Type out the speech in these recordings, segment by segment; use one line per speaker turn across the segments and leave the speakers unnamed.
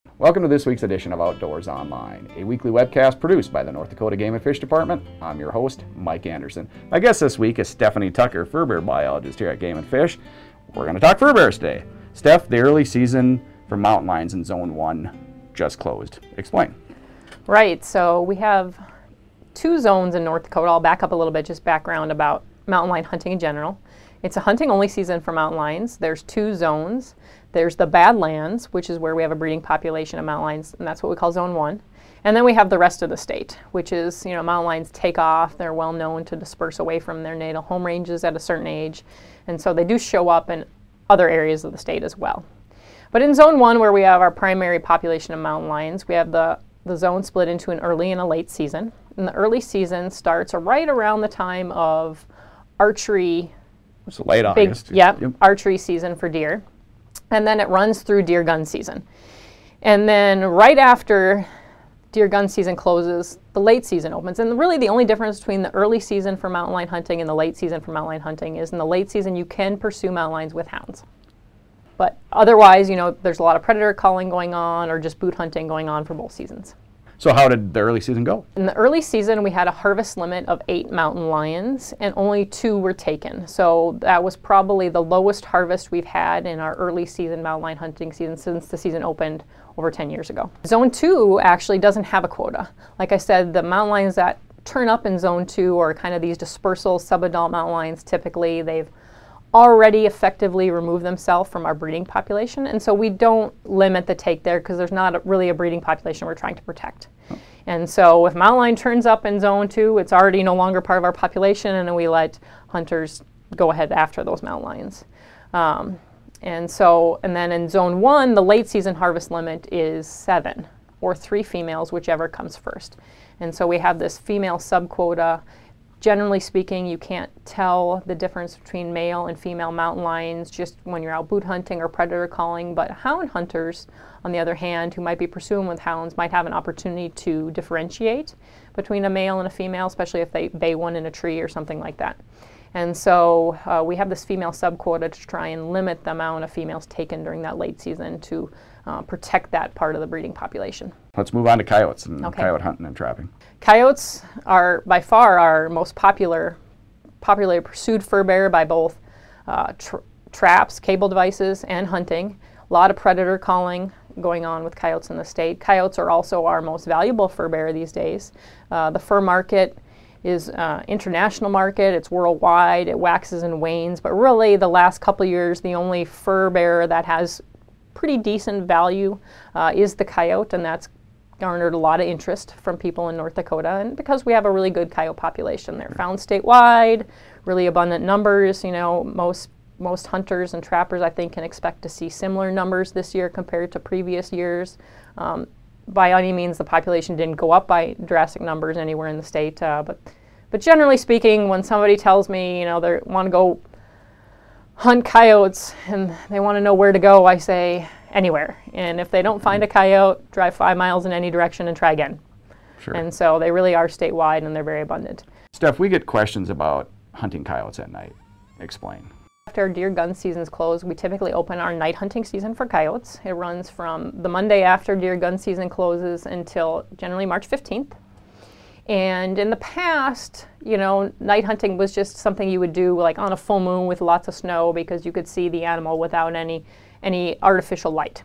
Welcome to this week's edition of Outdoors Online, a weekly webcast produced by the North Dakota Game and Fish Department. I'm your host, Mike Anderson. My guest this week is Stephanie Tucker, fur bear biologist here at Game and Fish. We're going to talk fur bears today. Steph, the early season for mountain lions in Zone 1 just closed. Explain.
Right, so we have two zones in North Dakota. I'll back up a little bit, just background about mountain lion hunting in general. It's a hunting only season for mountain lions. There's two zones. There's the Badlands, which is where we have a breeding population of mountain lions, and that's what we call Zone 1. And then we have the rest of the state, which is, mountain lions take off. They're well known to disperse away from their natal home ranges at a certain age. And so they do show up in other areas of the state as well. But in Zone 1, where we have our primary population of mountain lions, we have the zone split into an early and a late season. And the early season starts right around the time of archery.
It's late August.
Yep, archery season for deer. And then it runs through deer gun season. And then right after deer gun season closes, the late season opens. And really the only difference between the early season for mountain lion hunting and the late season for mountain lion hunting is in the late season you can pursue mountain lions with hounds. But otherwise, there's a lot of predator culling going on or just boot hunting going on for both seasons.
So how did the early season go?
In the early season, we had a harvest limit of 8 mountain lions, and only 2 were taken. So that was probably the lowest harvest we've had in our early season mountain lion hunting season since the season opened over 10 years ago. Zone 2 actually doesn't have a quota. Like I said, the mountain lions that turn up in Zone 2 are kind of these dispersal subadult mountain lions. Typically, they've already effectively removed themselves from our breeding population, and so we don't limit the take there because there's not really a breeding population we're trying to protect. And so if mountain lion turns up in Zone 2, it's already no longer part of our population, and then we let hunters go ahead after those mountain lions. And then in Zone 1, the late season harvest limit is 7 or 3 females, whichever comes first. And so we have this female subquota. Generally speaking, you can't tell the difference between male and female mountain lions just when you're out boot hunting or predator calling, but hound hunters, on the other hand, who might be pursuing with hounds, might have an opportunity to differentiate between a male and a female, especially if they bay one in a tree or something like that. And so we have this female subquota to try and limit the amount of females taken during that late season to protect that part of the breeding population.
Let's move on to coyotes and coyote hunting and trapping.
Coyotes are by far our most popularly pursued fur bear by both traps, cable devices, and hunting. A lot of predator calling going on with coyotes in the state. Coyotes are also our most valuable fur bear these days. The fur market is international market, it's worldwide, it waxes and wanes, but really the last couple of years the only fur bear that has pretty decent value is the coyote, and that's garnered a lot of interest from people in North Dakota, and because we have a really good coyote population. They're found statewide, really abundant numbers. Most hunters and trappers, I think, can expect to see similar numbers this year compared to previous years. By any means, the population didn't go up by drastic numbers anywhere in the state, but generally speaking, when somebody tells me, they want to go hunt coyotes and they want to know where to go, I say anywhere. And if they don't find a coyote, drive 5 miles in any direction and try again.
Sure.
And so they really are statewide and they're very abundant.
Steph, we get questions about hunting coyotes at night. Explain.
After deer gun season's closed, we typically open our night hunting season for coyotes. It runs from the Monday after deer gun season closes until generally March 15th. And in the past, night hunting was just something you would do like on a full moon with lots of snow because you could see the animal without any artificial light.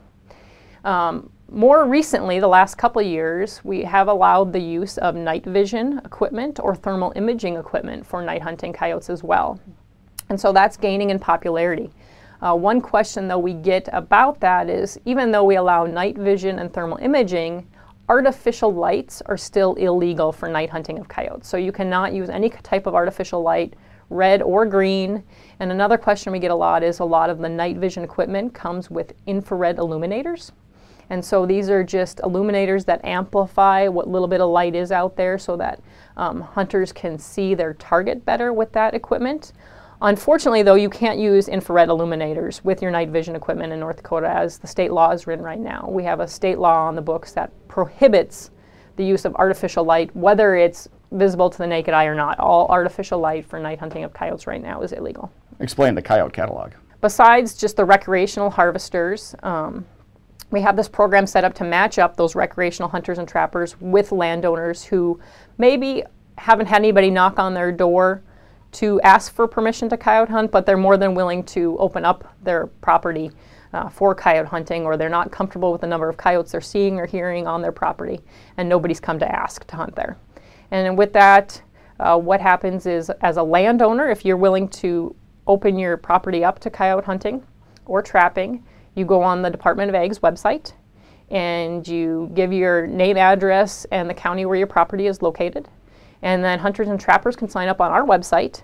More recently, the last couple of years, we have allowed the use of night vision equipment or thermal imaging equipment for night hunting coyotes as well. And so that's gaining in popularity. One question though we get about that is, even though we allow night vision and thermal imaging, artificial lights are still illegal for night hunting of coyotes. So you cannot use any type of artificial light, red or green. And another question we get a lot is a lot of the night vision equipment comes with infrared illuminators. And so these are just illuminators that amplify what little bit of light is out there so that hunters can see their target better with that equipment. Unfortunately, though, you can't use infrared illuminators with your night vision equipment in North Dakota as the state law is written right now. We have a state law on the books that prohibits the use of artificial light, whether it's visible to the naked eye or not. All artificial light for night hunting of coyotes right now is illegal.
Explain the coyote catalog.
Besides just the recreational harvesters, We have this program set up to match up those recreational hunters and trappers with landowners who maybe haven't had anybody knock on their door to ask for permission to coyote hunt, but they're more than willing to open up their property for coyote hunting, or they're not comfortable with the number of coyotes they're seeing or hearing on their property, and nobody's come to ask to hunt there. And with that, what happens is, as a landowner, if you're willing to open your property up to coyote hunting or trapping, you go on the Department of Ag's website and you give your name, address, and the county where your property is located. And then hunters and trappers can sign up on our website,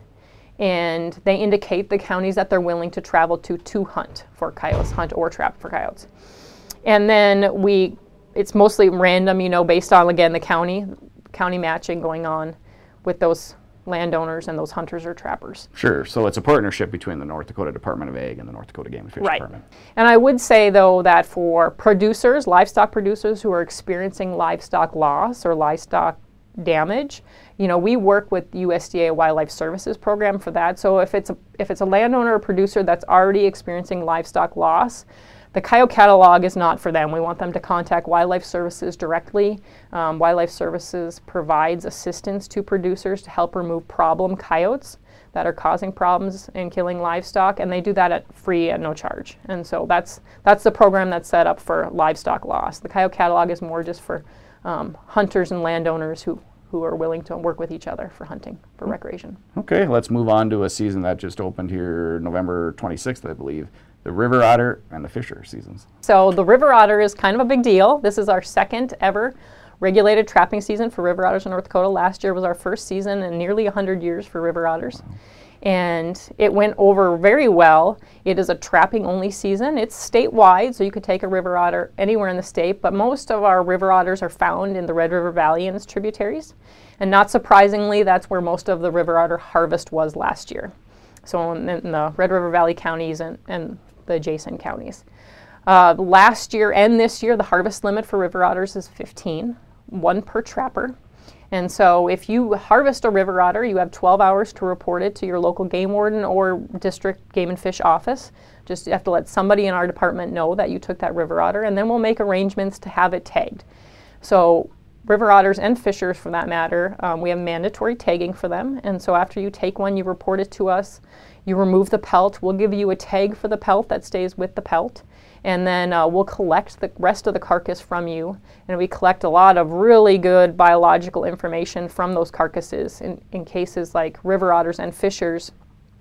and they indicate the counties that they're willing to travel to hunt for coyotes, hunt or trap for coyotes. And then it's mostly random, you know, based on, again, the county matching going on with those landowners and those hunters or trappers.
Sure. So it's a partnership between the North Dakota Department of Ag and the North Dakota Game and Fish Department.
And I would say, though, that for producers, livestock producers who are experiencing livestock loss or livestock damage, you know, we work with USDA Wildlife Services program for that. So if it's a landowner or producer that's already experiencing livestock loss, the coyote catalog is not for them. We want them to contact Wildlife Services directly. Wildlife Services provides assistance to producers to help remove problem coyotes that are causing problems and killing livestock, and they do that free at no charge. And so that's the program that's set up for livestock loss. The coyote catalog is more just for hunters and landowners who are willing to work with each other for hunting, for recreation.
Okay, let's move on to a season that just opened here November 26th, I believe. The river otter and the fisher seasons. So
the river otter is kind of a big deal. This is our second ever regulated trapping season for river otters in North Dakota. Last year was our first season in nearly 100 years for river otters. Wow. And it went over very well. It is a trapping only season. It's statewide, so you could take a river otter anywhere in the state, but most of our river otters are found in the Red River Valley and its tributaries. And not surprisingly, that's where most of the river otter harvest was last year. So in the Red River Valley counties and the adjacent counties. Last year and this year, the harvest limit for river otters is 15, one per trapper. And so if you harvest a river otter, you have 12 hours to report it to your local game warden or district game and fish office. Just you have to let somebody in our department know that you took that river otter, and then we'll make arrangements to have it tagged. So river otters and fishers, for that matter, we have mandatory tagging for them. And so after you take one, you report it to us. You remove the pelt. We'll give you a tag for the pelt that stays with the pelt. And then we'll collect the rest of the carcass from you. And we collect a lot of really good biological information from those carcasses. In cases like river otters and fishers,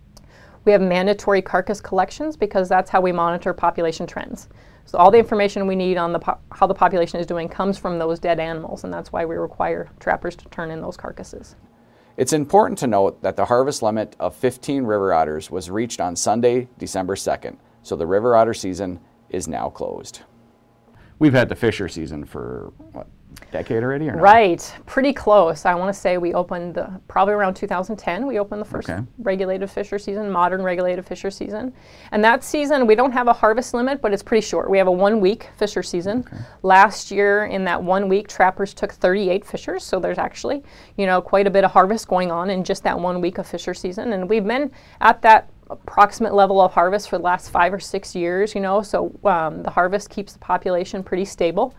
we have mandatory carcass collections because that's how we monitor population trends. So all the information we need on how the population is doing comes from those dead animals, and that's why we require trappers to turn in those carcasses.
It's important to note that the harvest limit of 15 river otters was reached on Sunday, December 2nd, so the river otter season is now closed. We've had the fisher season for, what, a decade already? Or no?
Right, pretty close. I want to say we opened probably around 2010. We opened the first regulated fisher season, modern regulated fisher season. And that season, we don't have a harvest limit, but it's pretty short. We have a 1-week fisher season. Last year, in that 1 week, trappers took 38 fishers. So there's actually, you know, quite a bit of harvest going on in just that 1 week of fisher season. And we've been at that approximate level of harvest for the last 5 or 6 years, you know, so the harvest keeps the population pretty stable.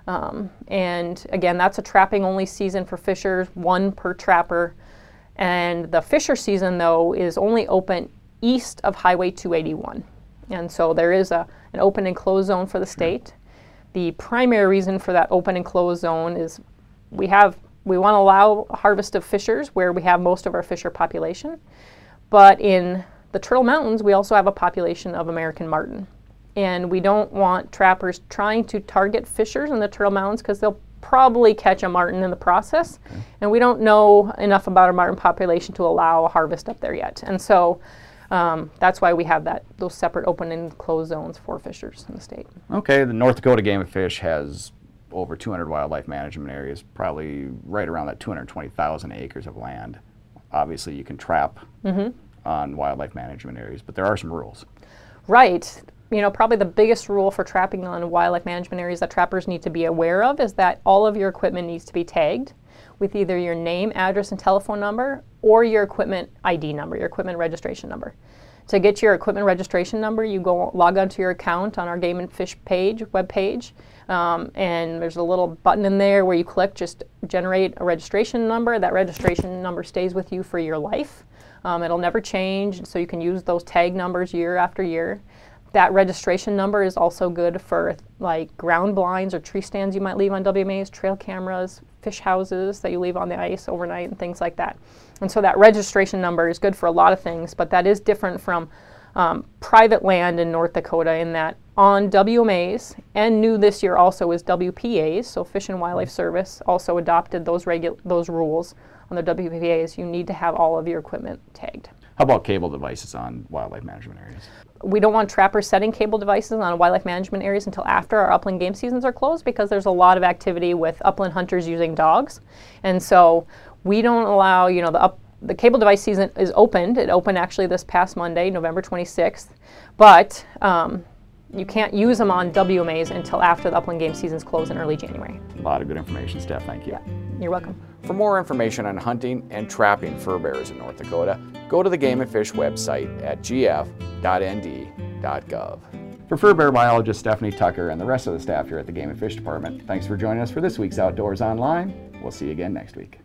And again, that's a trapping only season for fishers, one per trapper. And the fisher season, though, is only open east of Highway 281. And so there is an open and closed zone for the state. The primary reason for that open and closed zone is we want to allow a harvest of fishers where we have most of our fisher population. But in the Turtle Mountains, we also have a population of American marten. And we don't want trappers trying to target fishers in the Turtle Mountains because they'll probably catch a marten in the process. And we don't know enough about our marten population to allow a harvest up there yet. And so that's why we have those separate open and closed zones for fishers in the state. Okay, the North Dakota Game and Fish has over 200 wildlife management areas, probably right around that 220,000 acres of land. Obviously, you can trap on wildlife management areas, but there are some rules. Right. You know, probably the biggest rule for trapping on wildlife management areas that trappers need to be aware of is that all of your equipment needs to be tagged with either your name, address, and telephone number or your equipment ID number, your equipment registration number. To get your equipment registration number, you go log onto your account on our Game and Fish web page, and there's a little button in there where you click, just generate a registration number. That registration number stays with you for your life. It'll never change, so you can use those tag numbers year after year. That registration number is also good for like ground blinds or tree stands you might leave on WMAs, trail cameras, fish houses that you leave on the ice overnight and things like that. And so that registration number is good for a lot of things, but that is different from private land in North Dakota in that on WMAs, and new this year also is WPAs, so Fish and Wildlife Service also adopted those rules on the WPAs. You need to have all of your equipment tagged.
How about cable devices on wildlife management areas?
We don't want trappers setting cable devices on wildlife management areas until after our upland game seasons are closed, because there's a lot of activity with upland hunters using dogs. And so we don't allow, the cable device season is opened. It opened actually this past Monday, November 26th, but you can't use them on WMAs until after the upland game seasons close in early January.
A lot of good information, Steph. Thank you.
Yeah, you're welcome.
For more information on hunting and trapping fur bearers in North Dakota, go to the Game and Fish website at gf.nd.gov. For fur bear biologist Stephanie Tucker and the rest of the staff here at the Game and Fish Department, thanks for joining us for this week's Outdoors Online. We'll see you again next week.